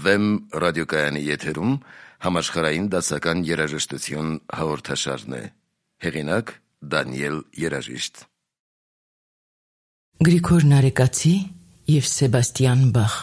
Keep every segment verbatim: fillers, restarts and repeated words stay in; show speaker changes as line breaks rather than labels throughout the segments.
Վեմ ռադիոկայանի եթերում համաշխարհային դասական երաժշտություն հաղորդաշարն է։ Հեղինակ Դանիել Երաժիշտ։
Գրիգոր Նարեկացի և Սեբաստիան Բախ։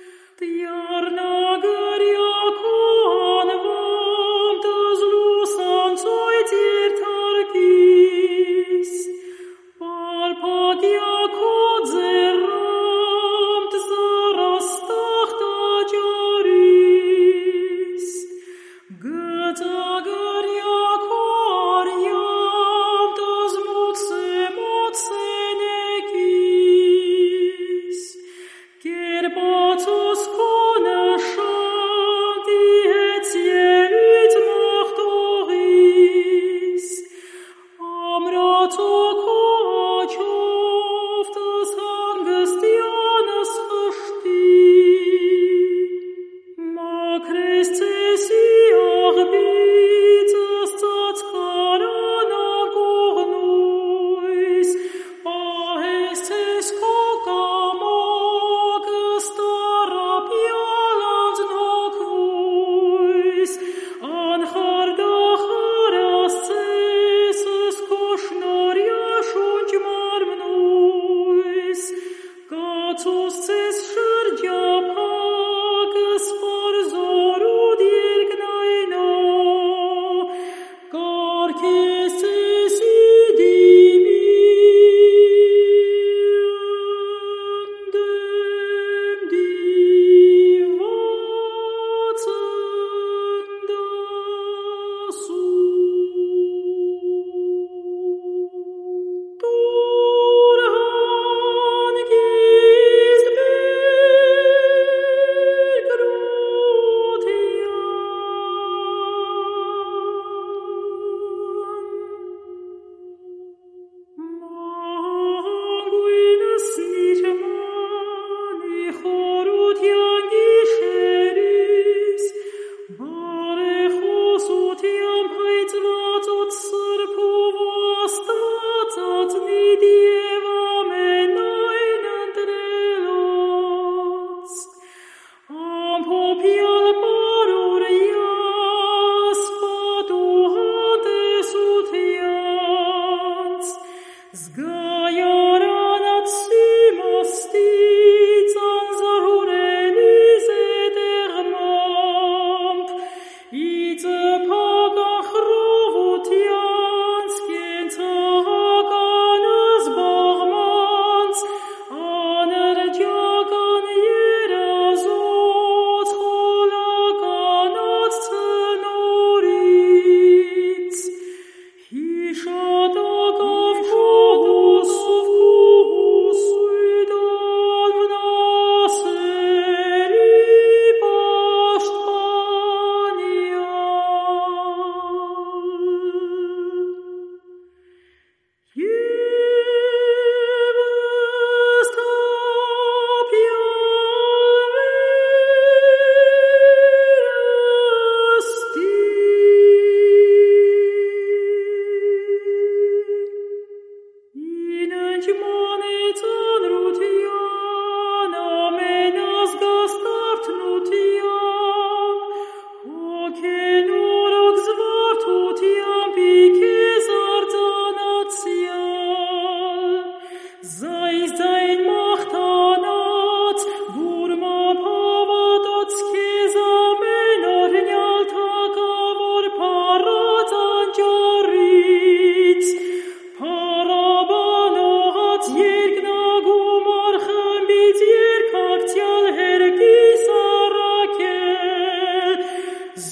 Yarna găria con vam tăzlusa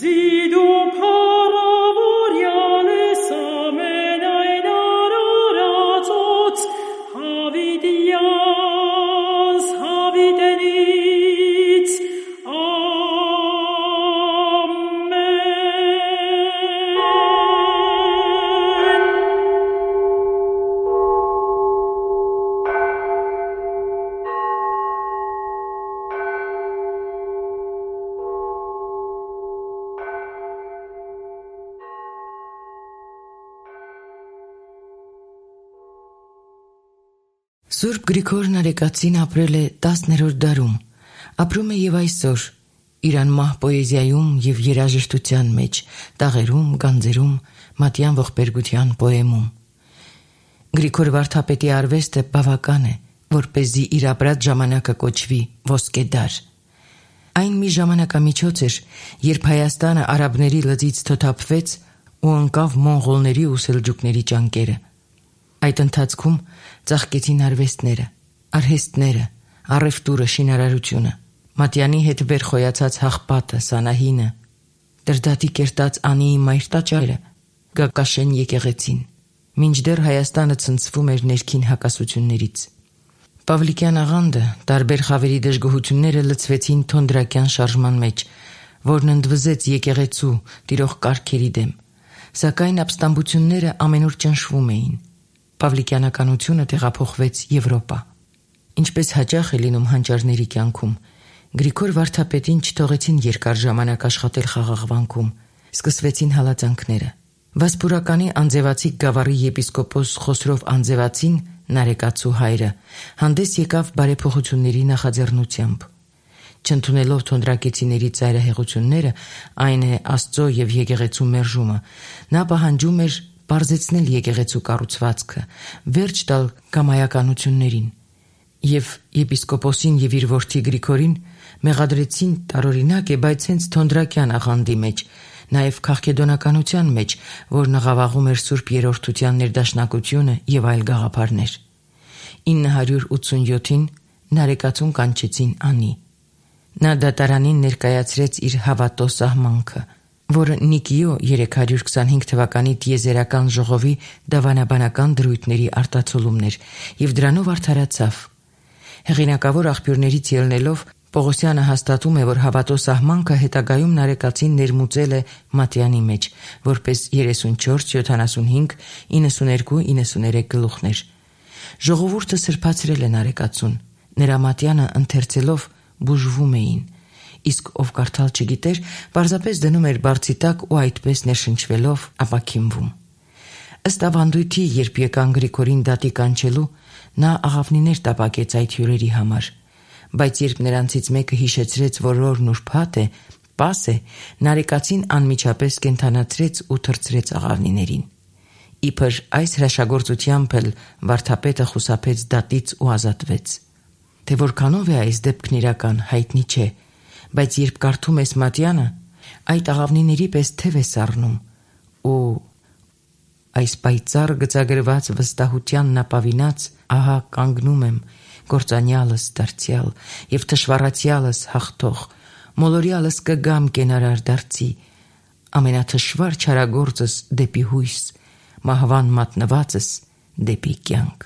Սուրբ Գրիգոր Նարեկացին ապրել է տասներորդ դարում, ապրում է եւ այսօր իր անմահ պոեզիայում եւ երաժշտության մեջ, տաղերում, գանձերում, մատյան ողբերգության պոեմում։ Գրիգոր Վարդապետի արվեստը բավական է, որպեսզի իր ապրած ժամանակը կոչվի ոսկե դար։ Այն մի ժամանակամիջոց էր, երբ Հայաստանը արաբների լծից թոթափվեց ու ընկավ մոնղոլների ու սելջուկների ճանկերը։ Այդ ընթացքում ծաղկեցին արվեստները, արհեստները, առևտուրը, շինարարությունը, Մատյանի հետ վեր խոյացած հաղպատը, Սանահինը, Դրդատի կերտած Անիի մայրտաճարը, Գակաշեն եկեղեցին, մինչդեռ Հայաստանը ցնցվում էր ներքին հակասություններից։ Պավլիկյան աղանդը, տարբեր խավերի դժգոհությունները լցվեցին թոնդրակյան շարժման մեջ, որն ընդվզեց եկեղեցու, տիրող կարգերի դեմ, սակայն ապստամբությունները ամենուր ճնշվում էին։ Պավլիկյանականությունը տեղափոխվեց Եվրոպա։ Ինչպես հաճախ է լինում հանճարների կյանքում, Գրիգոր Վարդապետին չթողեցին երկար ժամանակ աշխատել խաղաղվանքում, սկսվեցին հալածանքները։ Վասպուրականի անձևացիկ գավառի եպիսկոպոս Խոսրով Անձևացին, Նարեկացու հայրը, հանդես եկավ բարեփոխությունների նախաձեռնությամբ։ Չընդունելով թոնդրակեցիների ծայրահեղությունները, այն է Աստծո եւ եկեղեցու մերժումը, նա պահանջում էր պարզեցնել եկեղեցու կառուցվածքը, վերջ տալ կամայականություններին, եւ եպիսկոպոսին եւ իր որդի Գրիգորին մեղադրեցին տարօրինակ է, բայց հենց թոնդրակյան աղանդի մեջ, նաեւ քաղաքեդոնականության մեջ, որ նղավաղում էր Սուրբ Երրորդության ներդաշնակությունը եւ այլ գաղափարներ։ ինը հարյուր ութսունյոթին Նարեկացուն կանչեցին անի։ Նա դատարանին ներկայացրեց իր հավատո սահմանքը, որը Նիկիո երեք հարյուր քսանհինգ թվականի տիեզերական ժողովի դավանաբանական դրույթների արտացոլումն էր եւ դրանով արդարացավ։ Հեղինակավոր աղբյուրներից ելնելով Պողոսյանը հաստատում է, որ հավատո սահմանքը հետագայում Նարեկացին ներմուծել է Մատյանի մեջ, որպես երեսունչորս, յոթանասունհինգ, իննսուներկու, իննսուներեք գլուխներ։ Ժողովուրդը սրբացրել է Նարեկացուն, նրա Մատյանը ընթերցելով բուժվում էին, իսկ ով կարդալ չգիտեր, պարզապես դնում էր բարձի տակ ու այդպես ներշնչվելով ապաքինվում։ Ըստ ավանդույթի, երբ եկան Գրիգորին դատի կանչելու, նա աղավնիներ տապակեց այդ հյուրերի համար, բայց երբ նրանցից մեկը հիշեցրեց, որ օրն ուրբաթ է, պաս է, Նարեկացին անմիջապես կենդանացրեց ու թռցրեց աղավնիներին։ Իբր այս հրաշագործությամբ էլ Վարդապետը խուսափեց դատից ու ազատվեց։ Թե որքանով է այս դեպքն իրական, հայտնի չէ, բայց երբ կարդում ես Մատյանը, այդ աղավնիների պես թև է սառնում ու այս պայծառ գծագրված վստահությանն ապավինած, ահա կանգնում եմ, գործանյալս դարձյալ եւ թշվառացյալս հաղթող, մոլորյալս կգամ կենարար դարձի, ամենաթշվառ չարագործս դեպի հույս, մահվան մատնվածս դեպի կյանք։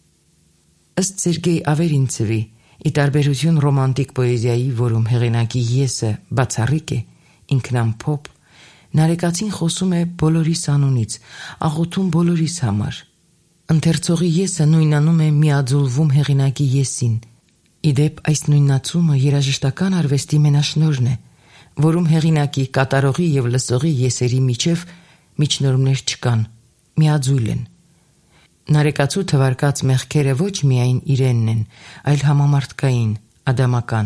Ըստ Սերգեյ Ավերինցևի, ի տարբերություն ռոմանտիկ պոեզիայի, որում հեղինակի եսը բացառիկ է, ինքնամփոփ, Նարեկացին խոսում է բոլորիս անունից, աղոթում բոլորիս համար։ Ընթերցողի եսը նույնանում է միաձուլվում հեղինակի եսին։ Իդեպ այս նույնացումը երաժշտական արվեստի մենաշնորհն է, որում հեղինակի, կատարողի եւ լսողի եսերի միջև միջնորմներ չկան, միաձույլ են։ Նարեկացու թվարկած մեղքերը ոչ միայն իրենն են, այլ համամարտկային, ադամական։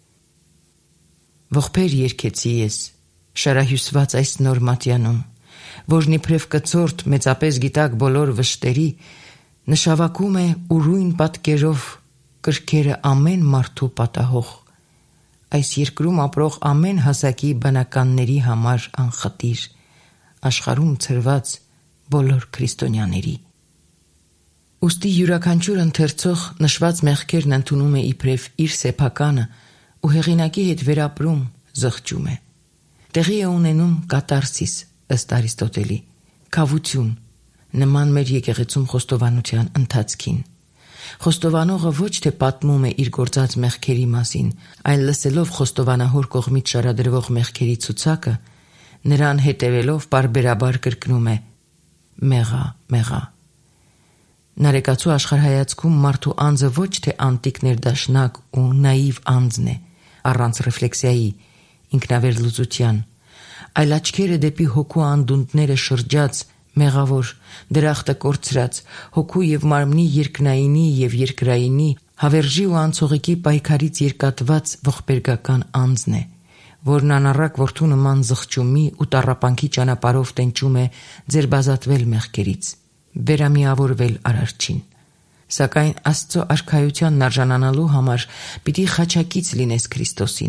Ողբեր երգեցի ես, շարահյուսված այս նոր Մատյանում, որն իբրև կցորդ մեծապես գիտակ բոլոր վշտերի, նշավակում է ուրույն պատկերով կրքերը ամեն մարդու պատահող, այս երկրում ապրող ամեն հասակի բանականների համար անխտիր, աշխարհում ցրված բոլոր քրիստոնյաների։ Ուստի յուրաքանչյուր ընթերցող նշված մեղքերն ընդունում է իբրև իր սեփականը ու հեղինակի հետ վերապրում, զղջում է։ Տեղի է ունենում կատարսիս, ըստ Արիստոտելի, քավություն, նման մեր եկեղեցում խոստովանության ընթացքին։ Խոստովանողը ոչ թե պատմում է իր գործած մեղքերի մասին, այլ լսելով խոստովանահոր կողմից շարադրվող մեղքերի ցուցակը, նրան հետևելով պարբերաբար կրկնում է. «Մեղա, մեղա»։ Նարեկացու աշխարհայացքում մարդու անձը ոչ թե անտիկ ներդաշնակ ու նաիվ անձն է, առանց ռեֆլեքսիայի, ինքնավերլուծության, այլ աչքերը դեպի հոգու անդունդները շրջած, մեղավոր, դրախտը կորցրած, հոգու և մարմնի երկնայինի և երկրայինի, հավերժի ու անցողիկի պայքարից երկատված ողբերգական անձն է, որն անառակ որդու նման զղջումի ու տառապանքի ճանապարհով տենչում է ձերբազատվել մեղքերից, վերամիավորվել Արարչին։ Սակայն Աստծո արքայությանն արժանանալու համար պիտի խաչակից լինես Քրիստոսին։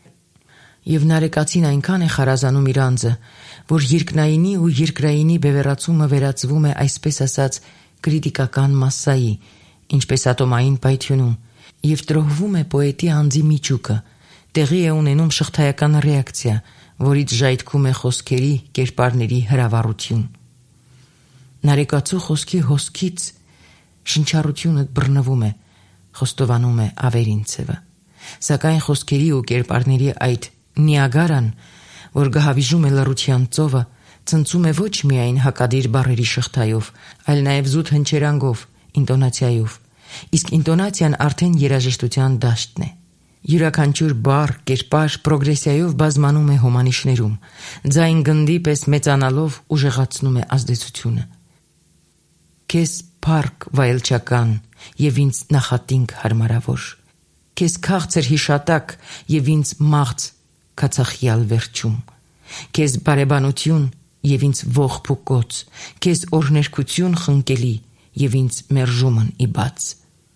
Եվ նարեկացին այնքան է խարազանում իր անձը, որ երկնայինի ու երկրայինի բևեռացումը վերածվում է այսպես ասած կրիտիկական մասսայի, ինչպես ատոմային պայթյունում, և տրոհվում է պոետի անձի միջուկը, տեղի է ունենում շղթայական ռեակցիա, որից ժայթքում է խոսքերի, կերպարների հրավառություն։ Նարեկացու խոսքի հոսքից շնչառությունը բռնվում է, խոստովանում է Ավերինցևը, սակայն խոսքերի ու կերպարների այդ Նիագարան, որ գահավիժում է լռության ծովը, ցնցում է ոչ միայն հակադիր բառերի շղթայով, այլ նաև զուտ հնչերանգով, ինտոնացիայով, իսկ ինտոնացիան արդեն երաժշտության դաշտն է։ Յուրաքանչյուր բառ, կերպար պրոգրեսիայով բազմանում է հոմանիշներում, ձայն գնդի պես մեծանալով ուժեղացնում է ազդեցությունը։ Քեզ փառք վայելչական և ինձ նախատինք հարմարավոր, քեզ քաղցր հիշատակ և ինձ մաղձ քացախյալ վերջում, քեզ բարեբանություն և ինձ ողբ ու կոց, քեզ օրհներգություն խնկելի և ինձ մերժումն ի բաց։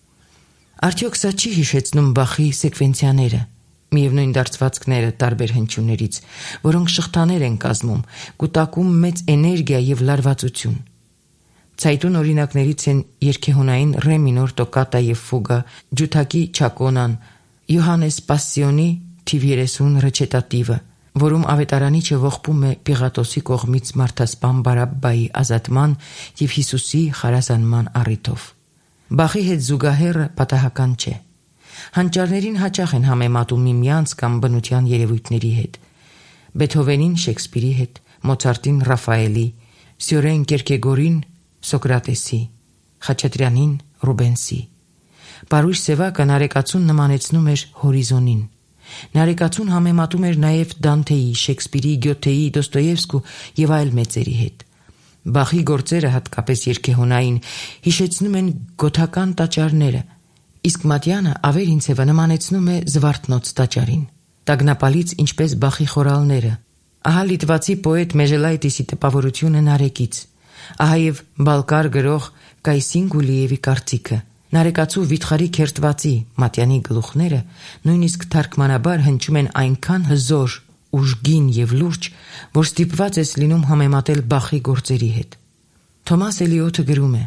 Արդյոք սա չի հիշեցնում Բախի սեկվենցիաները, միևնույն դարձվածքները տարբեր հնչյուններից, որոնք շղթաներ են կազմում, կուտակում մեծ էներգիա և լարվածություն։ Ցայտուն օրինակներից են երգեհոնային ռե մինոր տոկատա և ֆուգա, ջութակի չակոնան, Յոհաննես Պասսիոնի թիվ երեսուն ռեչետատիվը, որում ավետարանիչը ողբում է Պիղատոսի կողմից մարդասպան Բարաբբայի ազատման և Հիսուսի խարազանման առիթով։ Բախի հետ զուգահեռը պատահական չէ։ Հանճարներին հաճախ են համեմատում միմյանց կամ բնության երևույթների հետ։ Բեթհովենին Շեքսպիրի հետ, Մոցարտին Ռաֆայելի, Սյորեն Կերկեգորին Սոկրատեսի, Խաչատրյանին Ռուբենսի։ Պարույր Սևակը նարեկացուն նմանեցնում էր հորիզոնին։ Նարեկացուն համեմատում էր նաև Դանթեի, Շեքսպիրի, Գյոթեի, Դոստոևսկու և այլ մեծերի հետ։ Բախի գործերը, հատկապես երգեհոնային, հիշեցնում են գոթական տաճարները, իսկ Մատյանը Ավերինցևը նմանեցնում է Զվարթնոց տաճարին, տագնապալից ինչպես Բախի խորալները։ Ահա լիտվացի պոետ Մեժելայտիսի տպավորությունը նարեկից, ահա և բալկար գրող Կայսին Գուլիևի կարծիքը։ Նարեկացու վիթխարի քերթվածի Մատյանի գլուխները նույնիսկ թարգմանաբար հնչում են այնքան հզոր, ուժգին և լուրջ, որ ստիպված ես լինում համեմատել Բախի գործերի հետ։ Թոմաս Էլիոթը գրում է.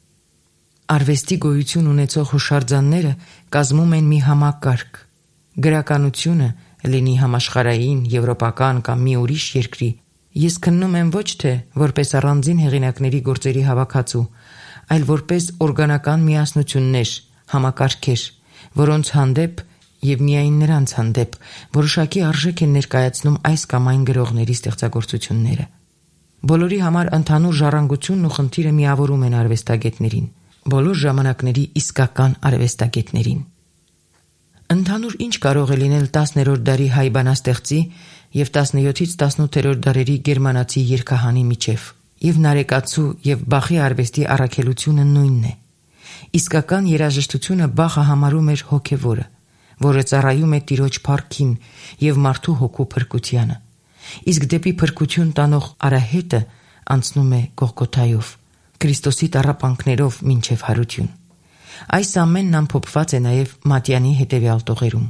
«Արվեստի գոյություն ունեցող հուշարձանները կազմում են մի համակարգ։ Գրականությունը, լինի համաշխարհային, եվրոպական կամ մի ուրիշ երկրի, ես քննում եմ ոչ թե որպես առանձին հեղինակների գործերի հավաքածու, այլ որպես օրգանական միասնություններ, համակարգեր, որոնց հանդեպ և միայն նրանց հանդեպ որոշակի արժեք են ներկայացնում այս կամ այն գրողների ստեղծագործությունները։ Բոլորի համար ընդհանուր ժառանգությունն ու խնդիրը միավորում են արվեստագետներին, բոլոր ժամանակների իսկական արվեստագետներին։ Ընդհանուր ինչ կարող է լինել տասներորդ դարի հայ բանաստեղծի և տասնյոթից տասնութերորդ դարերի գերմանացի երգահանի միջև, և նարեկացու և Բախի արվեստի առաքելությունը նույնն է։ Իսկական երաժշտությունը Բախը համարում էր հոգևորը, որը ծառայում է Տիրոջ փառքին և մարդու հոգու փրկությանը, իսկ դեպի փրկություն տանող արահետը անցնում է Գողգոթայով, Քրիստոսի տառապանքներով մինչև հարություն։ Այս ամենն ամփոփված է նաև Մատյանի հետևյալ տողերում.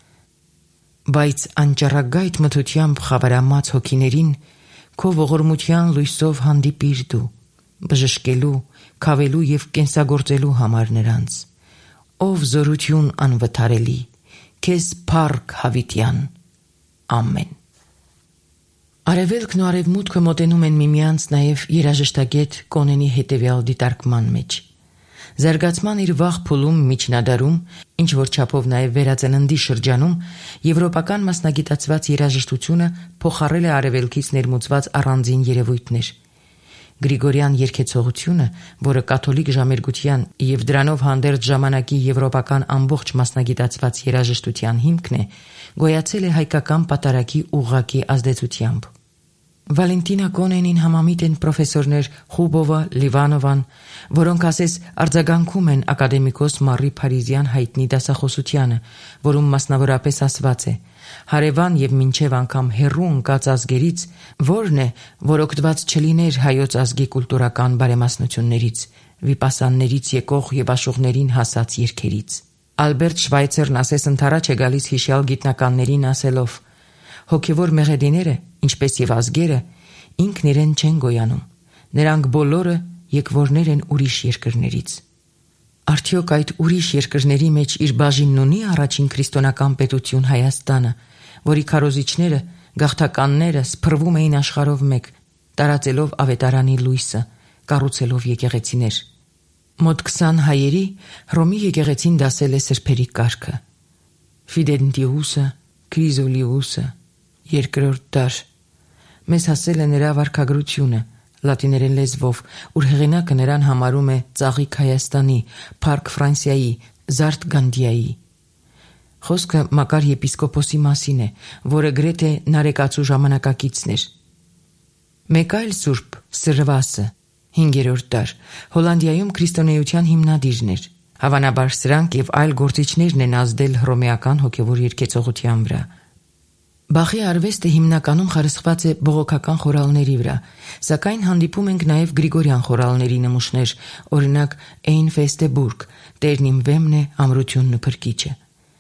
բայց անճառագայթ մթությամբ խավարամած հոգիներին քո ողորմության լույսով հանդիպիր դու, բժշկելու, քավելու և կենսագործելու համար նրանց, ով զորություն անվթարելի, քեզ փառք հավիտյան, ամեն։ Արևելքն ու արևմուտքը մոտենում են միմյանց նաև երաժշտագետ Կոնենի հետևյալ դիտարկման մեջ։ Զարգացման իր վաղ փուլում միջնադարում, ինչ որ չափով նաև վերածննդի շրջանում, եվրոպական մասնագիտացված երաժշտությունը փոխառել է արևելքից ներմուծված առանձին երևույթներ։ Գրիգորյան երգեցողությունը, որը կաթոլիկ ժամերգության եւ դրանով հանդերձ ժամանակի եվրոպական ամբողջ մասնագիտացված երաժշտության հիմքն է, գոյացել է հայկական պատարագի ուղղակի ազդեցությամբ։ Վալենտինա Կոնենին համամիտ են պրոֆեսորներ Խուբովը, Լիվանովան, որոնք ասես արձագանքում են ակադեմիկոս Մարի Փարիզյան հայտնի դասախոսությանը, որում մասնավորապես ասված է. հարևան եւ մինչեւ անգամ հեռու ընկած ազգերից որն է, որ օգտված չլիներ հայոց ազգի կուլտուրական բարեմասնություններից, վիպասաններից եկող եւ աշուղներին հասած երգերից։ Ալբերտ Շվայցերն ասես ընթരാճ է գալիս հիշյալ գիտնականներին ասելով. հոգևոր մեղեդիները, ինչպես եւ ազգերը, ինքն իրեն չեն գոյանում, նրանք բոլորը եկվորներ են ուրիշ երկրներից։ Արդյոք այդ ուրիշ երկրների մեջ իր բաժինն ունի առաջին քրիստոնական պետություն Հայաստանը, որի քարոզիչները, գաղթականները սփռվում էին աշխարհով մեկ, տարածելով ավետարանի լույսը, կառուցելով եկեղեցիներ։ Մոտ քսան հայերի Հռոմի եկեղեցին դասել է սրբերի կարգը։ Ֆիդենտիուսը, Քրիզոլիուսը, երկրորդ դար։ Մեզ հասել է նրա վարքագրությունը լատիներեն լեզվով, ուր հեղինակը նրան համարում է Ծաղիկ Հայաստանի, Փարք Ֆրանսիայի, Զարդ Գանդիայի։ Խոսքը Մակար եպիսկոպոսի մասին է, որը գրեթե նարեկացու ժամանակակիցն էր։ Մեկ այլ սուրբ Սրվասը, հինգերորդ դար, Հոլանդիայում քրիստոնեության հիմնադիրն էր։ Հավանաբար սրանք եւ այլ գործիչներն են ազդել հռոմեական հոգևոր երգեցողության վրա։ Բախի արվեստը հիմնականում խարսխված է բողոքական խորալների վրա, սակայն հանդիպում ենք նաև գրիգորյան խորալների նմուշներ, օրինակ Ein feste Burg, Տերն իմ վեմն է, ամրությունն ու փրկիչը։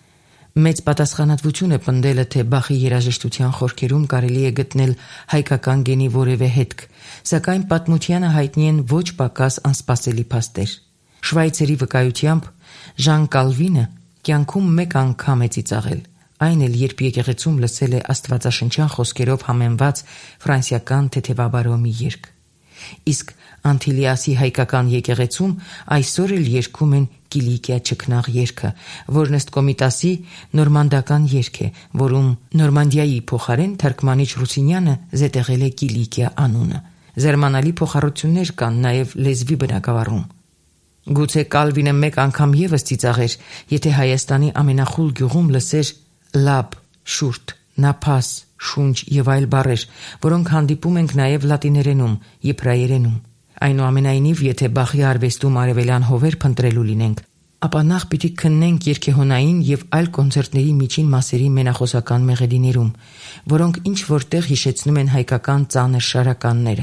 Մեծ պատասխանատվություն է պնդելը, թե Բախի երաժշտության խորքերում կարելի է գտնել հայկական գենի որևէ հետք, սակայն պատմությանը հայտնի են ոչ պակաս անսպասելի փաստեր։ Շվայցերի վկայությամբ Ժան Կալվինը կյանքում մեկ անգամ է ծիծաղել, այն էլ երբ եկեղեցում լսել է աստվածաշնչյան խոսքերով համեմված ֆրանսիական թեթևաբարոմի երգ։ Իսկ Անտիլիասի հայկական եկեղեցում այսօր էլ երգում են Կիլիկիա ճգնաղ երգը, որն ըստ Կոմիտասի նորմանդական երգ է, որում Նորմանդիայի փոխարեն թարգմանիչ Ռուսինյանը զետեղել է Կիլիկիա անունը։ Զերմանալի փոխառություններ կան նաև լեզվի բնագավառում։ Գուցե Կալվինը մեկ անգամ եւս ծիծաղեր, եթե Հայաստանի ամենախուլ գյուղում լսեր լաբ, շուրթ, նափաս, շունչ եւ այլ բառեր, որոնք հանդիպում ենք նաեւ լատիներենում, եբրայերենում։ Այնուամենայնիվ, եթե Բախի արվեստում արևելյան հովեր փնտրելու լինենք, ապա նախ պիտի քննենք երգեհոնային եւ այլ կոնցերտների միջին մասերի մենախոսական մեղեդիներում, որոնք ինչ որտեղ հիշեցնում են հայկական ծանր շարականները։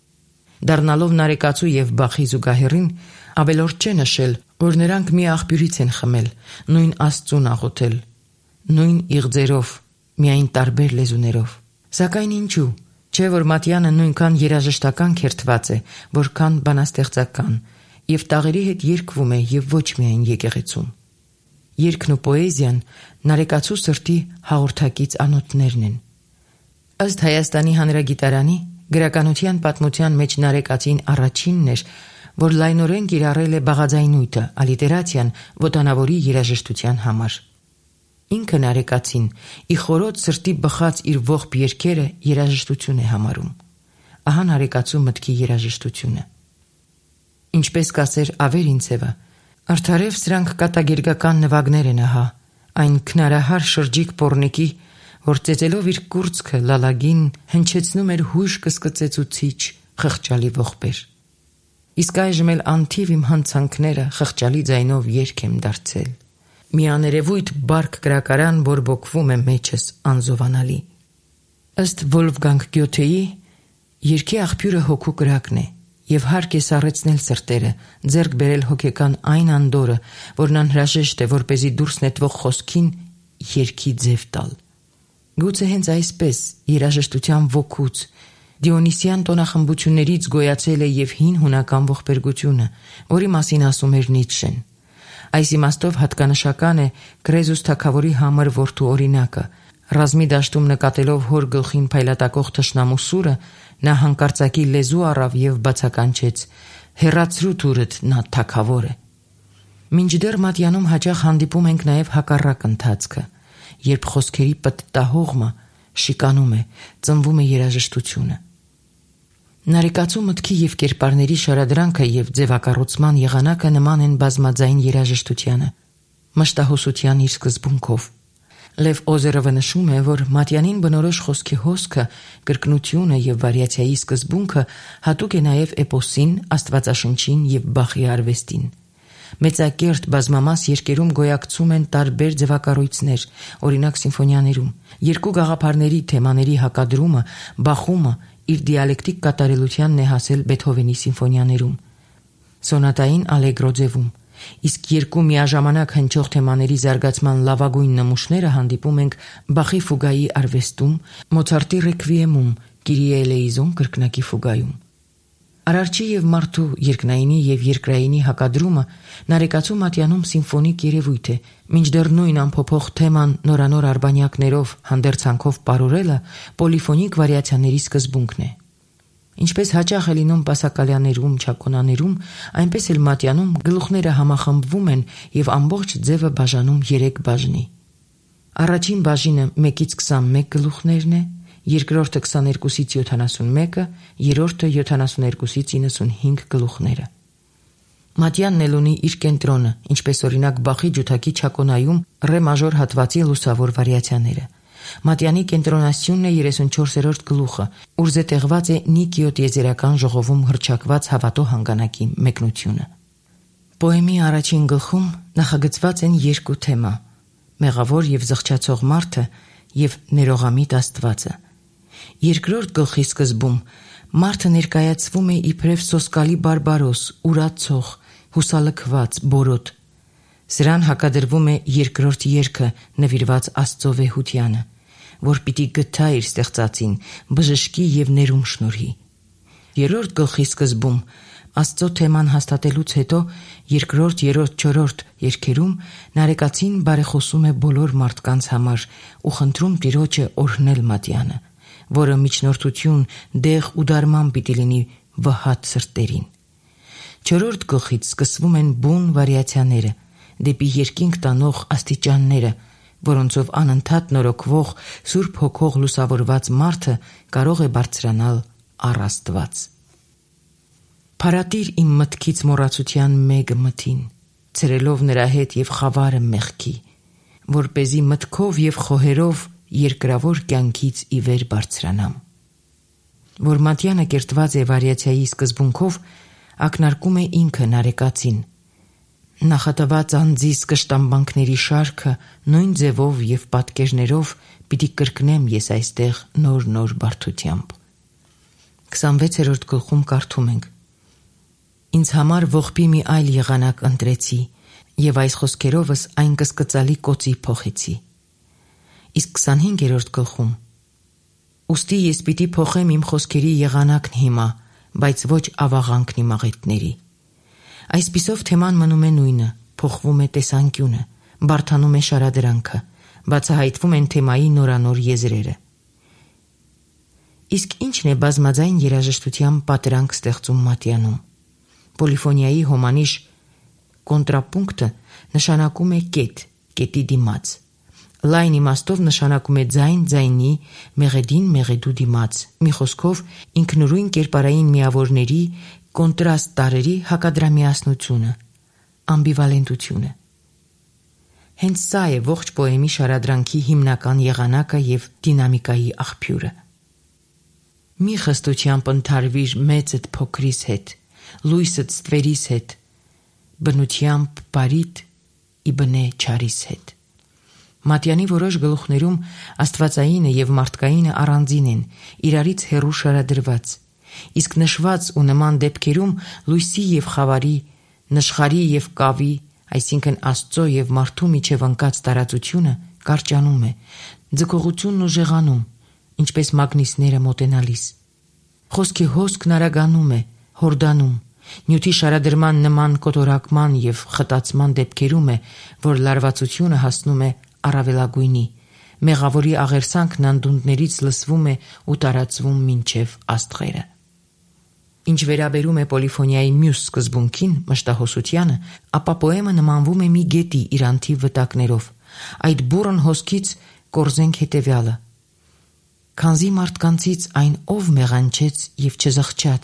Դառնալով նարեկացու եւ Բախի զուգահեռին, ավելորդ չէ նշել, որ նրանք մի աղբյուրից են խմել, նույն Աստծուն աղոթել, նույն իղձերով, միայն տարբեր լեզուներով։ Սակայն ինչու, չէ որ Մատյանը նույնքան երաժշտական քերթված է, որքան բանաստեղծական, եւ տաղերի հետ երգվում է եւ ոչ միայն եկեղեցում։ Երգն ու պոեզիան նարեկացու սրտի հաղորդակից անոթներն են։ Ըստ Հայաստանի հանրագիտարանի գրականության պատմության մեջ նարեկացին առաջինն էր, որ լայնորեն կիրառել է բաղաձայնույթը, ալիտերացիան ոտանավորի երաժշտության համար։ Ինքը նարեկացին ի խորոց սրտի բխած իր ողբ երգերը երաժշտություն է համարում։ Ահա նարեկացու մտքի երաժշտությունը։ Ինչպես կասեր Ավերինցևը, արդարև սրանք կատագերգական նվագներ են ահա, այն քնարահար շրջիկ պոռնիկի, որ ծեծելով իր կուրծքը լալագին հնչեցնում էր հույժ կսկծեցուցիչ խղճալի ողբեր։ Իսկ այժմ էլ անթիվ իմ հանցանքները խղճալի ձայնով երգ եմ դարձել։ Մի աներևույթ բարք գրակարան բորբոքվում է մեջս անզովանալի։ Ըստ Վոլֆգանգ Գյոթեի, երգի աղբյուրը հոգու կրակն է, եւ հարկ է սառեցնել սրտերը, ձեռք բերել հոգեկան այն անդորը, որն անհրաժեշտ է, որպեսզի դուրս նետվող խոսքին երգի ձև տալ։ Գուցե հենց այսպես երաժշտության ոգուց, Դիոնիսյան տոնախմբություններից գոյացել է եւ հին հունական ողբերգությունը, որի մասին ասում էր Նիցշեն։ Այս իմաստով հատկանշական է Կրեզուս թագավորի համր որդու օրինակը, Ռազմի դաշտում նկատելով հոր գլխին փայլատակող թշնամու սուրը, նա հանկարծակի լեզու առավ եւ բացականչեց. «Հեռացրու թուրդ, նա թագավոր է»։ Մինչդեռ Մատյանում հաճախ հանդիպում ենք նաեւ հակառակ ընթացքը, երբ խոսքերի պտտահողմը շիկանում է, ծնվում է երաժշտությունը։ Նարեկացու մտքի եւ կերպարների շարադրանքը եւ ձևակառուցման եղանակը նման են բազմաձայն երաժշտությանը, մշտահոսության իր սկզբունքով։ Լև Օզերովը նշում է, որ Մատյանին բնորոշ խոսքի հոսքը, կրկնությունը եւ վարիացիայի սկզբունքը հատուկ է նաեւ էպոսին, աստվածաշնչին եւ Բախի արվեստին։ Մեծակերտ բազմամաս երկերում գոյակցում են տարբեր ձևակառույցներ, օրինակ սիմֆոնիաներում։ Երկու գաղափարների թեմաների հակադրումը, բախումը իր դիալեկտիկ կատարելությանն է հասել Բեթհովենի սիմֆոնիաներում, սոնատային ալեգրո ձևում, իսկ երկու միաժամանակ հնչող թեմաների զարգացման լավագույն նմուշները հանդիպում ենք Բախի ֆուգայի արվեստում, Մոցարտի ռեքվիեմում, Կիրիե էլեիզոն կրկնակի ֆուգայում։ Արարչի եւ մարդու երկնայինի եւ երկրայինի հակադրումը Նարեկացու Մատյանում սիմֆոնիկ երևույթ է, մինչդեռ նույն ամփոփող թեման նորանոր արբանյակներով հանդերձանքով պարուրելը պոլիֆոնիկ վարիացիաների սկզբունքն է։ Ինչպես հաճախ է լինում պասակալյաներում, չակոնաներում, այնպես էլ Մատյանում գլուխները համախմբվում են եւ ամբողջ ձևը բաժանում երեք բաժնի։ Առաջին բաժինը մեկից քսանմեկ գլուխներն է, երկրորդը քսաներկուսից յոթանասունմեկը, երրորդը յոթանասուներկուսից իննսունհինգ գլուխները։ Մատյանն էլ ունի իր կենտրոնը, ինչպես օրինակ Բախի ջութակի չակոնայում ռե մաժոր հատվածի լուսավոր վարիացիաները։ Մատյանի կենտրոնասյունն է երեսունչորսերորդ գլուխը, ուր զետեղված է Նիկիոտ եզերական ժողովում հռչակված հավատո հանգանակի մեկնությունը։ Պոեմի առաջին գլխում նախագծված են երկու թեմա՝ մեղավոր եւ զղջացող մարդը եւ ներողամիտ Աստվածը։ Երկրորդ գլխի սկզբում մարդը ներկայացվում է իբրև սոսկալի բարբարոս, ուրացող, հուսալքված, բորոտ։ Սրան հակադրվում է երկրորդ երգը նվիրված Աստծո վեհությանը, որ պիտի գթա իր ստեղծածին, բժշկի եւ ներում շնորհի։ Երրորդ գլխի սկզբում Աստծո թեման հաստատելուց հետո երկրորդ, երրորդ, չորրորդ երգերում Նարեկացին բարեխոսում է բոլոր մարդկանց համար ու խնդրում Տիրոջը օրհնել Մատյանը, որը միջնորդություն, դեղ ու դարման պիտի լինի վհատ սրտերին։ Չորրորդ գլխից սկսվում են բուն վարիացիաները, դեպի երկինք տանող աստիճանները, որոնցով անընդհատ նորոգվող Սուրբ Հոգով լուսավորված մարդը կարող է բարձրանալ առ Աստված։ Փարատիր իմ մտքից մոռացության մեգը մթին, ցրելով նրա հետ եւ խավարը մեղքի, որպեսզի մտքով եւ խոհերով երկրավոր կյանքից ի վեր բարձրանամ։ Որ Մատյանը կերտված է վարիացիայի սկզբունքով, ակնարկում է ինքը Նարեկացին։ Նախատված անձիս կշտամբանքների շարքը նույն ձևով եւ պատկերներով պիտի կրկնեմ ես այստեղ նոր-նոր բարդությամբ։ քսանվեցերորդ գլխում կարդում ենք. Ինձ համար ողբի մի այլ եղանակ ընտրեցի եւ այս խոսքերովս այն կսկծալի կոծի փոխեցի։ Իսկ քսանհինգերորդ գլխում ուստի ես պիտի փոխեմ իմ խոսքերի եղանակն հիմա, բայց ոչ ավաղանքն իմ աղետների։ Այսպիսով թեման մնում է նույնը, փոխվում է տեսանկյունը, բարդանում է շարադրանքը, բացահայտվում են թեմայի նորանոր եզրերը։ Իսկ ինչն է բազմաձայն երաժշտության պատրանք ստեղծում Մատյանում։ Պոլիֆոնիայի հոմանիշ կոնտրապունկտը նշանակում է կետ, կետի դիմաց։ Լայն իմաստով նշանակում է ձայն, ձայնի, մեղեդին, մեղեդու դիմաց։ Մի խոսքով ինքնուրույն կերպարային միավորների, կոնտրաստ տարրերի հակադրամիասնությունը, ամբիվալենտությունը։ Հենց սա է ողջ պոեմի շարադրանքի հիմնական եղանակը եւ դինամիկայի աղբյուրը։ Մի խստությամբ ընթարվիր մեծդ փոքրիս հետ, լույսդ ստվերիս հետ, բնությամբ բարիտ ի բնե չարիս հետ։ Մատյանի որոշ գլուխներում աստվածայինը եւ մարդկայինը առանձին են, իրարից հեռու շարադրված, իսկ նշված ու նման դեպքերում լույսի եւ խավարի, նշխարի եւ կավի, այսինքն Աստծո եւ մարդու միջև ընկած տարածությունը կարճանում է, ձգողությունն ուժեղանում, ինչպես մագնիսները մոտենալիս։ Խոսքի հոսքն արագանում է, հորդանում, նյութի շարադրման նման կոտորակման եւ խտացման դեպքերում է, որ լարվածությունը հասնում է առավելագույնի, Մեղավորի աղերսանքն անդունդներից լսվում է ու տարածվում մինչև աստղերը։ Ինչ վերաբերում է պոլիֆոնիայի մյուս սկզբունքին, մշտահոսությանը, ապա պոեմը նմանվում է մի գետի իր անթիվ վտակներով։ Այդ բուռն հոսքից կորզենք հետևյալը. քանզի մարդկանցից այն ով մեղանչեց և չզղջաց,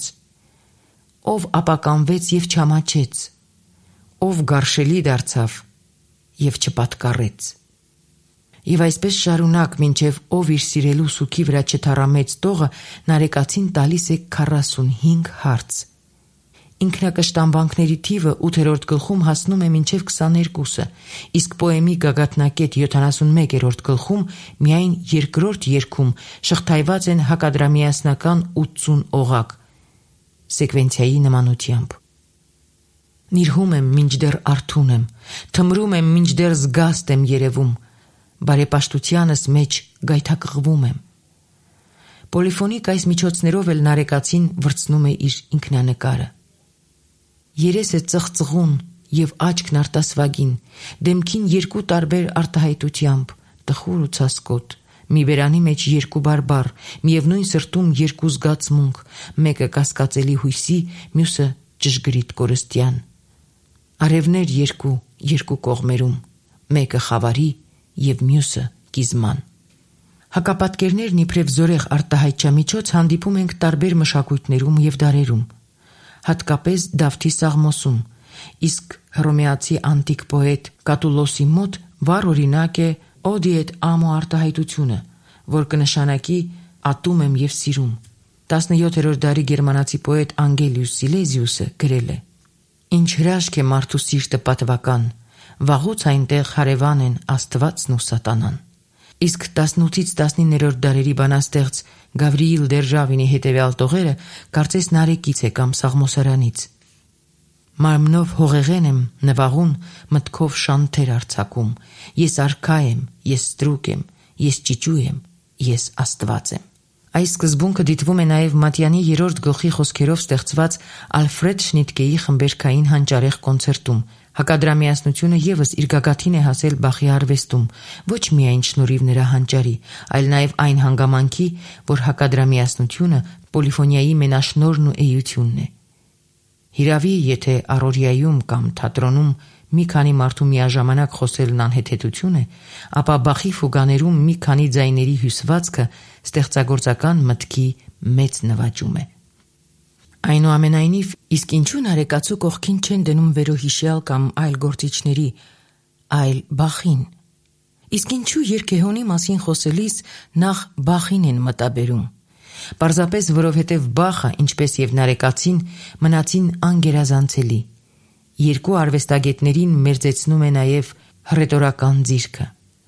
ով ապականվեց և չամաչեց, ով գարշելի դարձավ և չպատկառեց։ Եվ այսպես շարունակ, մինչև ով իր սիրելու սուքի վրա չթառամեց տողը, Նարեկացին տալիս է քառասունհինգ հարց։ Ինքնակշտամբանքների թիվը ութերորդ գլխում հասնում է մինչև քսաներկուսը, իսկ պոեմի գագաթնակետ յոթանասունմեկերորդ գլխում միայն երկրորդ երգում շղթայված են հակադրամիասնական ութսուն օղակ, սեկվենցիայի նմանությամբ։ Նիրհում եմ, մինչդեռ արթուն եմ, թմրում եմ, մինչդեռ զգաստ եմ երևում, բարեպաշտությանս մեջ գայթակղվում եմ։ Պոլիֆոնիկ այս միջոցներով էլ Նարեկացին վրձնում է իր ինքնանկարը։ Երեսը ծղծղուն և աչքն արտասվագին, դեմքին երկու տարբեր արտահայտությամբ, տխուր ու ցասկոտ, մի բերանի մեջ երկու բարբառ, միևնույն սրտում երկու զգացմունք, մեկը կասկածելի հույսի, մյուսը ճշգրիտ կորստյան։ Արևներ երկու, երկու կողմերում, մեկը խավարի և մյուսը կիզման։ Հակապատկերներն իբրև զորեղ արտահայտչամիջոց հանդիպում ենք տարբեր մշակույթներում և դարերում, հատկապես Դավթի Սաղմոսում, իսկ հռոմեացի անտիկ պոետ Կատուլոսի մոտ վառ օրինակ է «Օդի էդ ամո» արտահայտությունը, որ կնշանակի «ատում եմ և սիրում»։ տասնյոթերորդ դարի գերմանացի պոետ Անգելիուս Սիլեզիուսը գրել է. «Ինչ հրաշք է մարդու սիրտը պատվական, վաղուց այնտեղ հարևան են Աստվածն ու սատանան»։ Իսկ տասնութից տասնիններորդ դարերի բանաստեղծ Գավրիիլ Դերժավինի հետևյալ տողերը կարծես Նարեկից է կամ Սաղմոսարանից. «Մարմնով հողեղեն եմ, նվաղուն, մտքով շանթեր արձակում, ես արքա եմ, ես ստրուկ եմ, ես ճիճու եմ, ես Աստված եմ»։ Այս սկզբունքը դիտվում է նաև Մատյանի երրորդ գլխի խոսքերով ստեղծված Ալֆրեդ Շնիտկեի խմբերգային հանճարեղ կոնցերտում։ Հակադրամիասնությունը ևս իր գագաթին է հասել Բախի արվեստում, ոչ միայն շնորհիվ նրա հանճարի, այլ նաև այն հանգամանքի, որ հակադրամիասնությունը պոլիֆոնիայի մենաշնորհն ու էությունն է։ Հիրավի, եթե առօրյայում կամ թատրոնում մի քանի մարդու միաժամանակ խոսելն անհեթեթություն է, ապա Բախի ֆուգաներում մի քանի ձայների հյուսվածքը ստեղծագործական մտքի մեծ նվաճում է։ Այնուամենայնիվ, իսկ ինչու Նարեկացու կողքին չեն դնում վերոհիշյալ կամ այլ գործիչների, այլ Բախին։ Իսկ ինչու երգեհոնի մասին խոսելիս նախ Բախին են մտաբերում։ Պարզապես որովհետև Բախը, ինչպես և Նարեկացին, մնացին անգերազանցելի։ Երկու արվեստագետներին մերձեցնում է նաև հռետորական ձիրքը։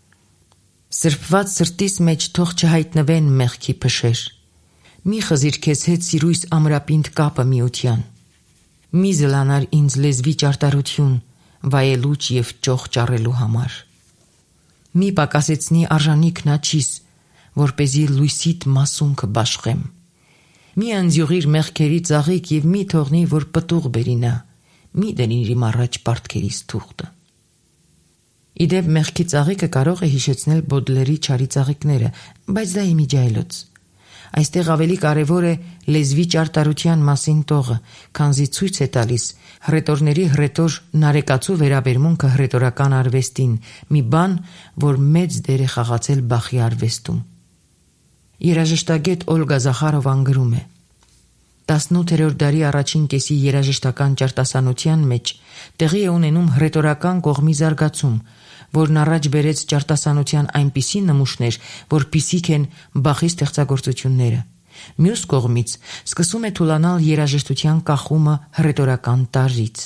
Սրբված սրտիս մեջ թող չհայտնվեն մեղքի փշեր։ Մի խզիր քեզ հետ սիրույս ամրապինդ կապը միության։ Մի զլանար ինձ լեզվի ճարտարություն, վայելուչ և ճոխ ճառելու համար։ Մի պակասեցնի արժանիքն աչիս, որպեսզի լույսիդ մասունքը բաշխեմ։ Մի անձյուղիր մեղքերի ծաղիկ և մի թողնի, որ պտուղ բերի նա, մի դնիր իմ առաջ պարտքերիս թուղթը։ Իդեպ մեղքի ծաղիկը կարող է հիշեցնել Բոդլերի չարի ծաղիկները, բայց դա իմիջիայլոց։ Այստեղ ավելի կարևոր է լեզվի ճարտարության մասին տողը, քանզի ցույց է տալիս հռետորների հռետոր Նարեկացու վերաբերմունքը հռետորական արվեստին, մի բան, որ մեծ դեր է խաղացել Բախի արվեստում։ Երաժշտագետ Օլգա Զախարովան գրում է. տասնութերորդ դարի առաջին կեսի երաժշտական ճարտասանության մեջ տեղի է ունենում հռետորական կողմի զարգացում, որն առաջ բերեց ճարտասանության այնպիսի նմուշներ, որ պիսիք են Բախի ստեղծագործությունները։ Մյուս կողմից սկսում է թուլանալ երաժշտության կախումը հռետորական տարրից։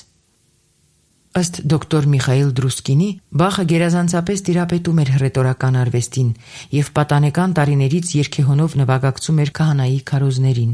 Ըստ դոկտոր Միխայիլ Դրուսկինի, Բախը գերազանցապես տիրապետում էր հռետորական արվեստին և պատանեկան տարիներից երգեհոնով նվագակցում էր քահանայի քարոզներին։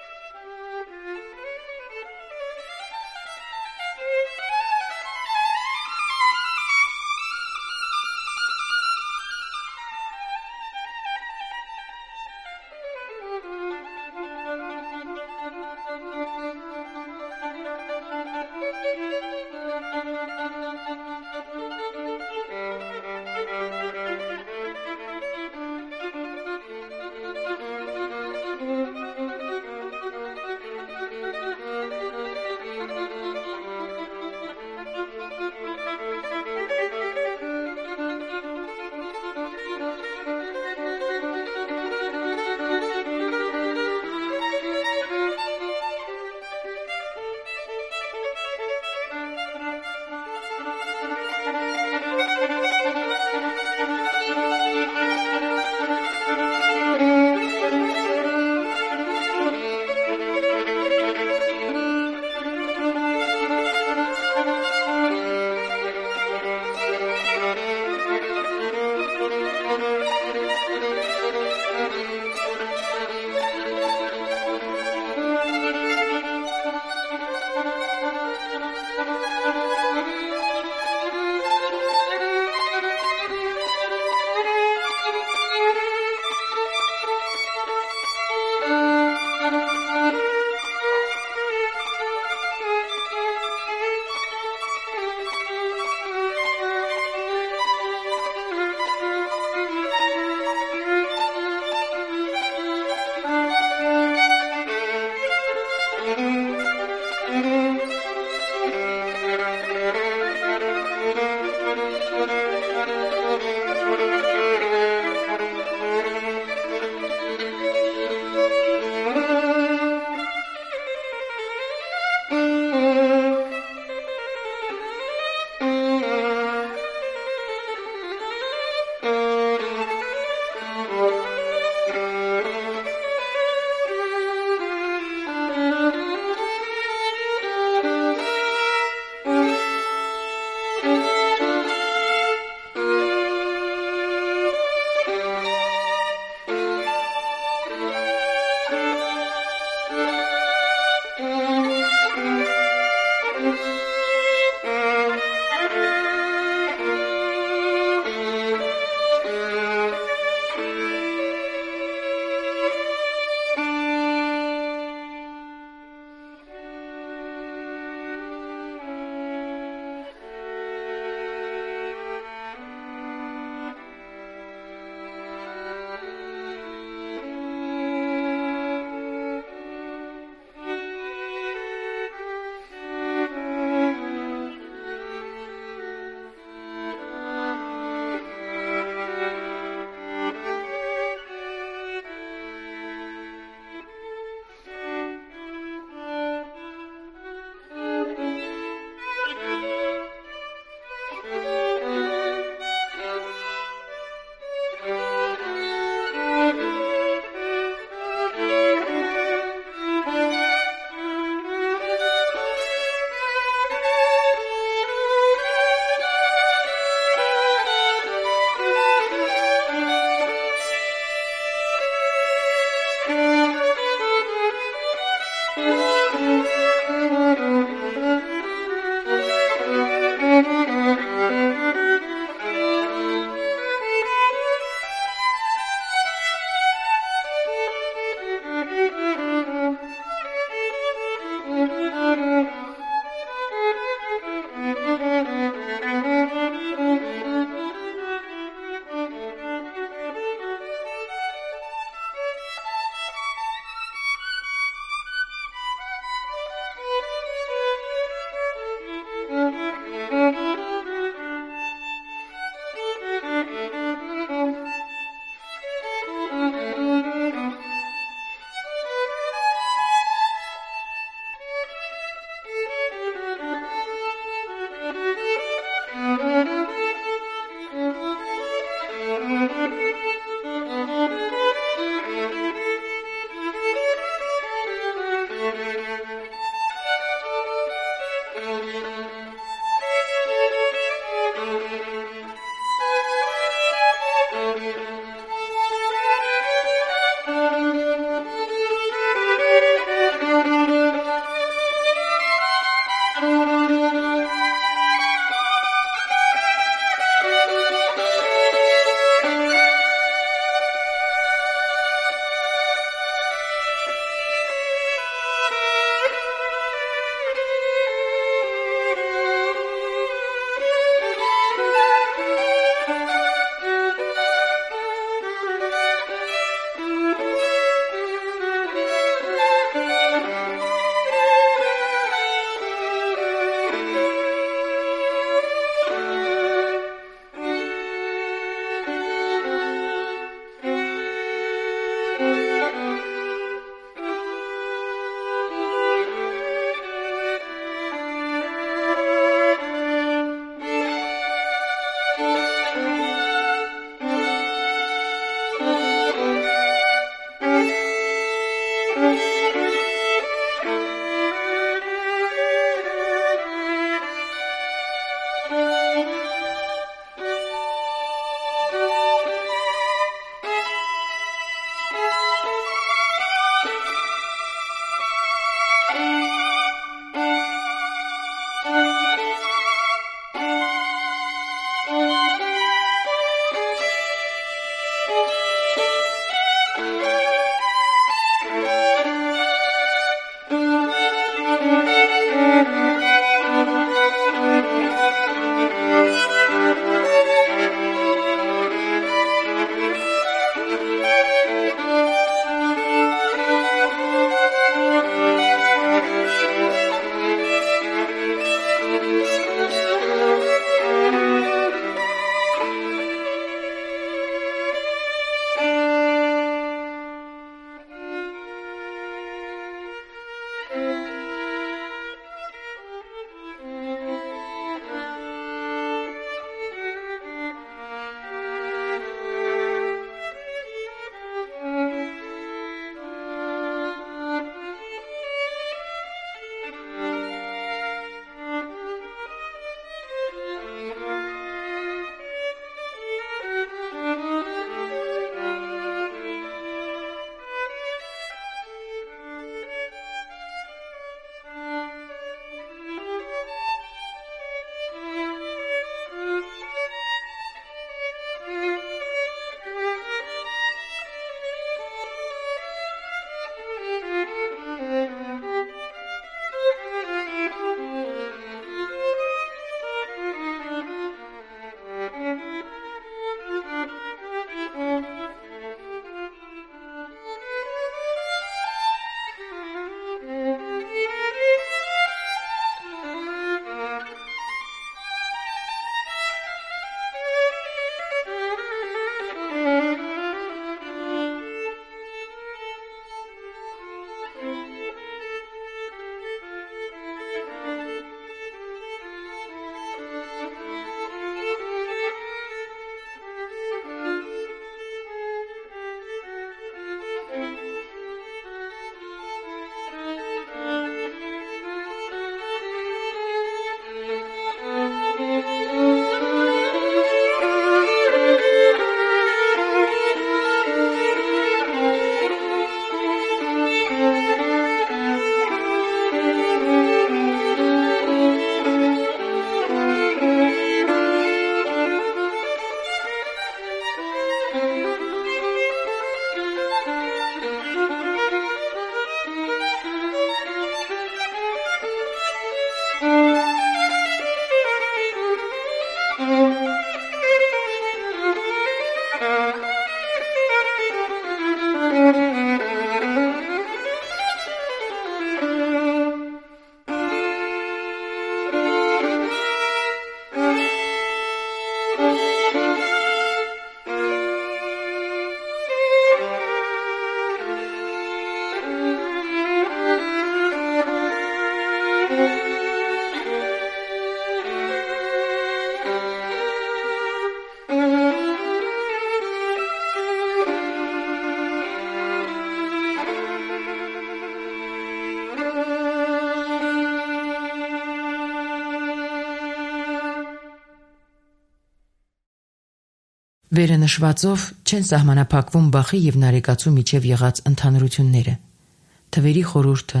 Վերը նշվածով չեն սահմանափակվում Բախի և Նարեկացու միջև եղած ընդհանրությունները, թվերի խորհուրդը,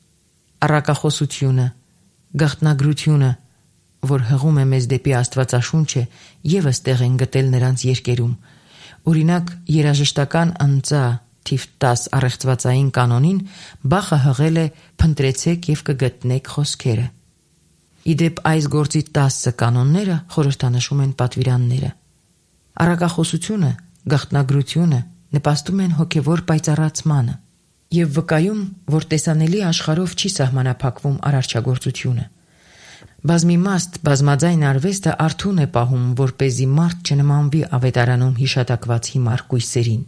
առակախոսությունը, գաղտնագրությունը, որ հղում է մեզ դեպի Աստվածաշունչը, ևս տեղ են գտել նրանց երկերում, օրինակ երաժշտական ընծա թիվ տաս առեղծվածային կանոնին Բախը հղել է «Փնտրեցեք և կգտնեք» խոսքերը։ Իդեպ այս գործի տասը կանոնները խորհրդանշում են պատվիրանները։ Առակախոսությունը, գաղտնագրությունը նպաստում են հոգևոր պայծառացմանը և վկայում, որ տեսանելի աշխարհով չի սահմանափակվում արարչագործությունը։ Բազմիմաստ բազմաձայն արվեստը արթուն է պահում, որպեսզի մարդ չնմանվի ավետարանում հիշատակված հիմար կույսերին։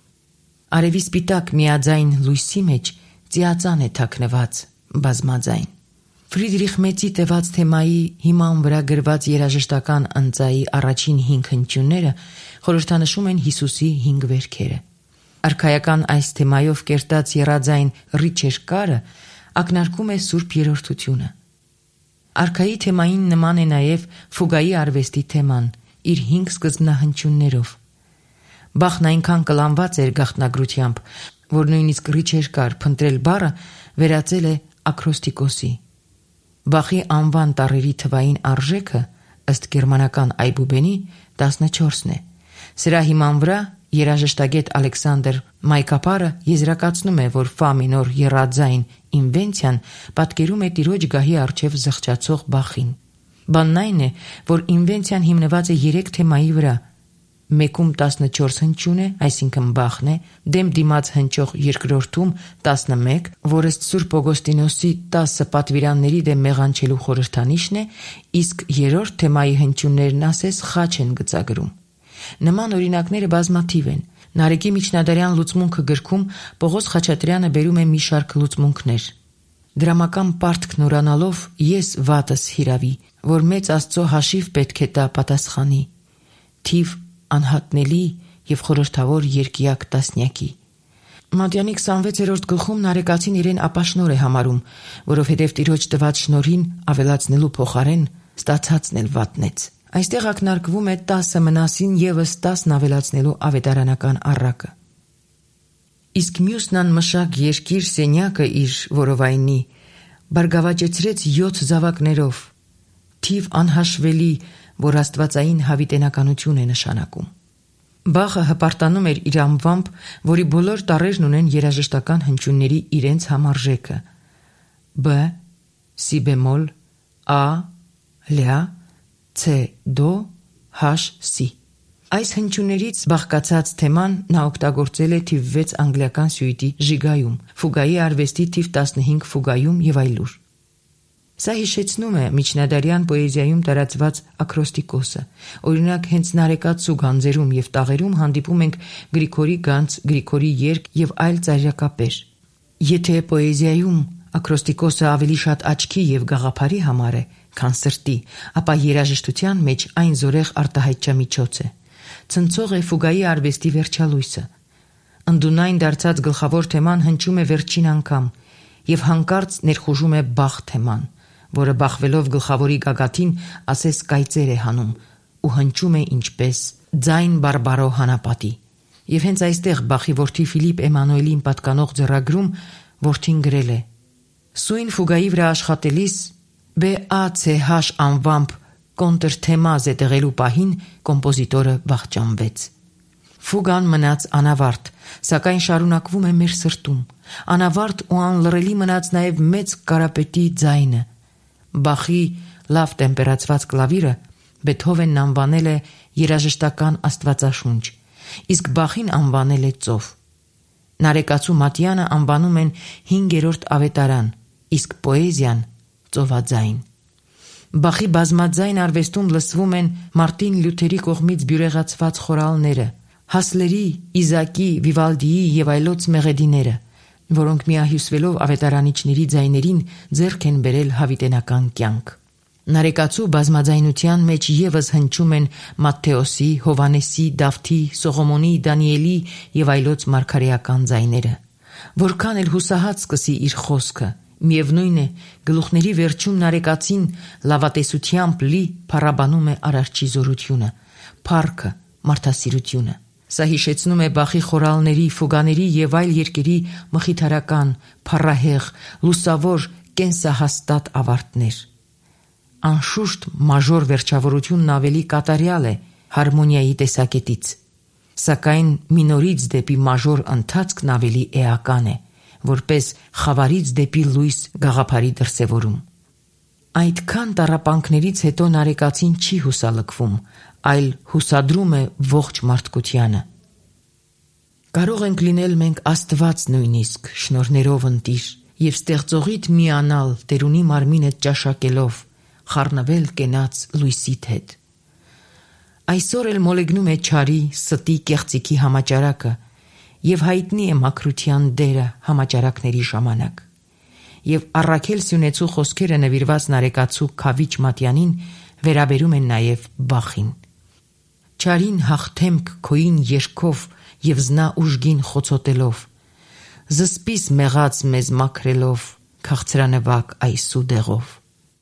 Արևի սպիտակ միաձայն լույսի մեջ ծիածան է թաքնված բազմաձայն։ Ֆրիդրիխ Մեծի տևած թեմայի հիման վրա գրված երաժշտական ընծայի առաջին հինգ հնչյունները խորհրդանշում են Հիսուսի հինգ վերքերը։ Արքայական այս թեմայով կերտած եռաձայն Ռիչեր կարը ակնարկում է Սուրբ Երրորդությունը։ Արքայի թեմային նման է նաև ֆուգայի արվեստի թեման իր հինգ սկզբնահնչյուններով։ Բախն այնքան կլանված էր գաղտնագրությամբ, որ նույնիսկ Ռիչեր կար փնտրել բառը վերածել է ակրոստիկոսի։ Բախի անվան տառերի թվային արժեքը ըստ գերմանական այբուբենի տասնչորսն է։ Սրա հիման վրա երաժշտագետ Ալեքսանդր Մայկապարը եզրակացնում է, որ ֆա մինոր եռաձայն ինվենցիան պատկերում է տիրոջ գահի առջև զղջացող Բախին։ Բանն այն է, որ ինվենցիան հիմնված է երեք թեմայի վրա։ Մեկում տասնչորս հնչյուն է, այսինքն Բախն է, դեմ դիմաց հնչող երկրորդում տասնմեկ, որ ըստ Սուրբ Օգոստինոսի տասը պատվիրանների դեմ մեղանչելու խորհրդանիշն է, իսկ երրորդ թեմայի հնչյուններն ասես խաչ են գծագրում։ Նման օրինակները բազմաթիվ են։ Նարեկի միջնադարյան լուծմունքը գրքում Պողոս Խաչատրյանը բերում է մի շարք լուծմունքներ։ Դրամական պարտքն ուրանալով ես վատս հիրավի, որ մեծ Աստծո հաշիվ պետք է տա պատասխանի, թիվ անհատնելի և խորհրդավոր երկիակ տասնյակի։ Մատյանի քսանվեցերորդ գլխում նարեկացին իրեն ապաշնոր է համարում, որովհետև տիրոջ տված շնորհին ավելացնելու փոխարեն ստացածն էլ վատնեց։ Այստեղ ակնարկվում է տասը մնասին ևս տասն ավելացնելու ավետարանական առակը։ Իսկ մյուսն անմշակ երկիր սենյակը իր որովայնի բարգավաճեցրեց յոթ զավակներով, թիվ անհաշվելի, որ աստվածային հավիտենականություն է նշանակում։ Բախը հպարտանում էր իր անվամբ, որի բոլոր տառերն ունեն երաժշտական հնչյունների իրենց համարժեքը՝ բ, սի բեմոլ, ա, լյա, C, դո, հաշ, սի։ Այս հնչյուններից բաղկացած թեման նա օգտագործել է թիվ վեց անգլիական սյուիտի ժիգայում, ֆուգայի արվեստի թիվ տասնհինգ ֆուգայում և այլուր։ Սա հիշեցնում է միջնադարյան պոեզիայում տարածված ակրոստիկոսը։ Օրինակ, հենց նարեկացու գանձերում և տաղերում հանդիպում ենք Գրիգորի գանձ, Գրիգորի երգ և այլ ծայրակապեր։ Եթե պոեզիայում ակրոստիկոսը ավելի շատ աչքի և գաղափարի համար է, քան սրտի, ապա երաժշտության մեջ այն զորեղ արտահայտչամիջոց է։ Ցնցող է ֆուգայի արվեստի վերջալույսը։ Ընդունայն դարձած գլխավոր թեման հնչում է վերջին անգամ և հանկարծ ներխուժում է Բախ թեման, որը բախվելով գլխավորի գագաթին ասես կայծեր է հանում ու հնչում է ինչպես ձայն բարբարո հանապատի։ Եվ հենց այստեղ Բախի որդի Ֆիլիպ Էմանուելին պատկանող ձեռագրում որդին գրել է. «Սույն ֆուգայի վրա աշխատելիս Բ Ա Ց Հ անվամբ կոնտր թեմա զետեղելու պահին կոմպոզիտորը վախճանվեց։ Ֆուգան մնաց անավարտ, սակայն շարունակվում է մեր սրտում։ Անավարտ ու անլռելի մնաց նաև մեծ կարապետի ձայնը։ Բախի լավ տեմպերացված կլավիրը Բեթհովենն անվանել է երաժշտական աստվածաշունչ, իսկ Բախին անվանել է ծով։ Նարեկացու Մատյանը անվանում են հինգերորդ ավետարան, իսկ պոեզիան ծովաձայն։ Բախի բազմաձայն արվեստում լսվում են Մարտին Լյութերի կողմից բյուրեղացված խորալները, Հասլերի, Իզակի, Վիվալդիի և այլոց մեղեդիները, որոնք միահյուսվելով ավետարանիչների ձայներին ձեռք են բերել հավիտենական կյանք։ Նարեկացու բազմաձայնության մեջ ևս հնչում են Մատթեոսի, Հովանեսի, Դավթի, Սողոմոնի, Դանիելի և այլոց մարգարեական ձայները։ Որքան էլ հուսահատ սկսի իր խոսքը, միևնույն է, գլուխների վերջում նարեկացին լավատեսությամբ լի փառաբանում է Արարչի զորությունը, փառքը, մարդասիրությունը։ Սա հիշեցնում է Բախի խորալների, ֆուգաների և այլ երկերի մխիթարական, փառահեղ, լուսավոր, կենսահաստատ ավարտներ։ Անշուշտ մաժոր վերջավորությունն ավելի կատարյալ է հարմոնիայի տեսակետից, սակայն մինորից դեպի մաժոր ընթացքն ավելի էական է, որպես խավարից դեպի լույս գաղափարի դրսևորում։ Այդքան տառապանքներից հետո նարեկացին չի հուսալքվում, այլ հուսադրում է ողջ մարդկությանը։ Կարող ենք լինել մենք Աստված նույնիսկ շնորհներով ընտիր և ստեղծողիդ միանալ տերունի մարմինը ճաշակելով, խառնվել կենաց լույսիդ հետ։ Այսօր էլ մոլեգնում է չարի, ստի, կեղծիքի համաճարակը և հայտնի է մաքրության դերը համաճարակների ժամանակ։ Եվ Առաքել Սյունեցու խոսքերը նվիրված նարեկացու Քավիչ Մատյանին վերաբերում են նաև Բախին։ Չարին հաղթեմք քոյին երգով և զնա ուժգին խոցոտելով, զսպիս մեղած մեզ մաքրելով, քաղցրանվակ այսու դեղով։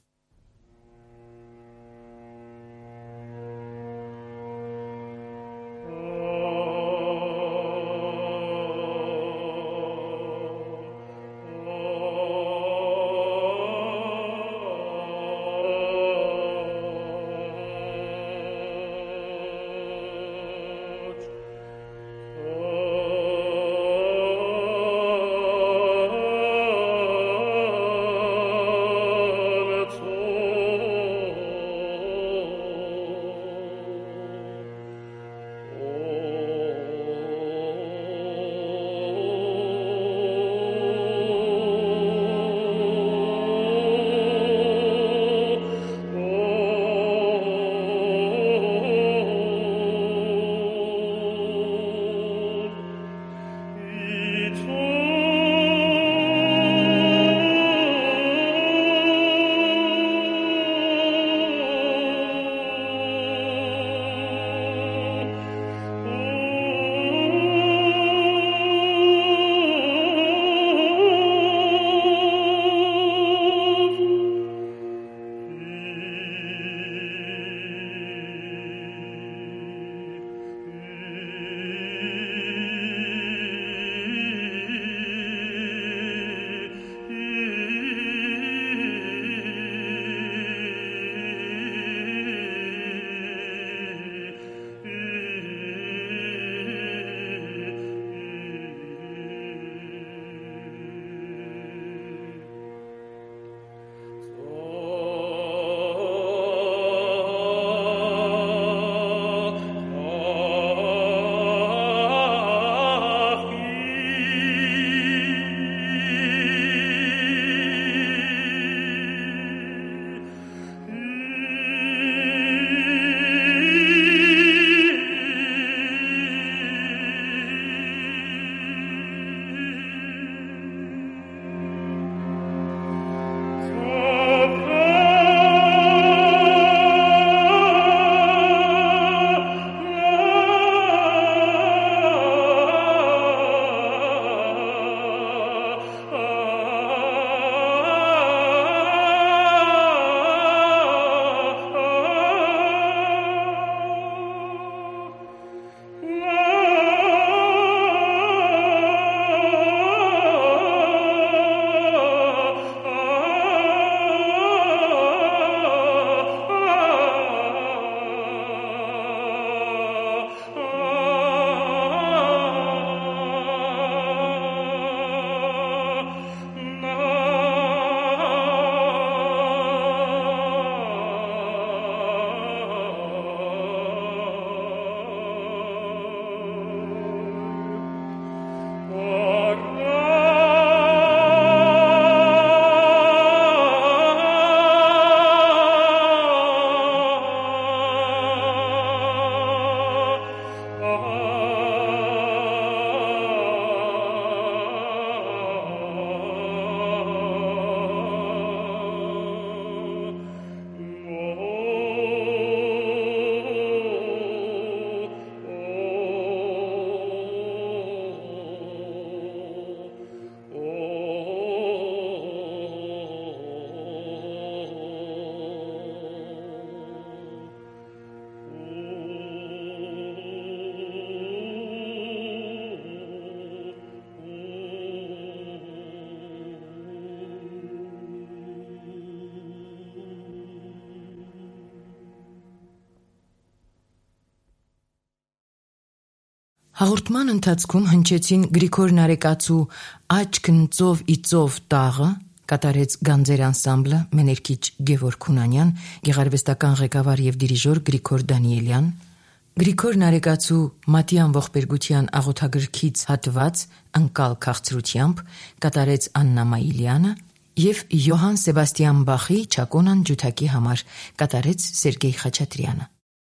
Հաղորդման ընթացքում հնչեցին Գրիգոր Նարեկացու «Աչքն ծով ի ծով» տաղը, կատարեց Գանձեր անսամբլը, մեներկիչ Գևորգ Հունանյան, գեղարվեստական ղեկավար եւ դիրիժոր Գրիգոր Դանիելյան, Գրիգոր Նարեկացու Մատյան ողբերգության աղոթագրքից հատված «Ընկալ քաղցրությամբ» կատարեց Աննա Մայիլյանը եւ Յոհան Սեբաստիան Բախի Չակոնան ջութակի համար կատարեց Սերգեյ Խաչատրյանը։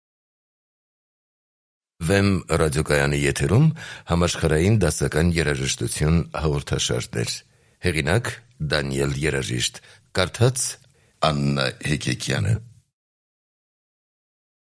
Վեմ ռադիոկայանի եթերում համաշխարհային դասական երաժշտություն հաղորդաշարներ։ Հեղինակ Դանիել Երաժիշտ, կարդաց Աննա Հեկեկյանը։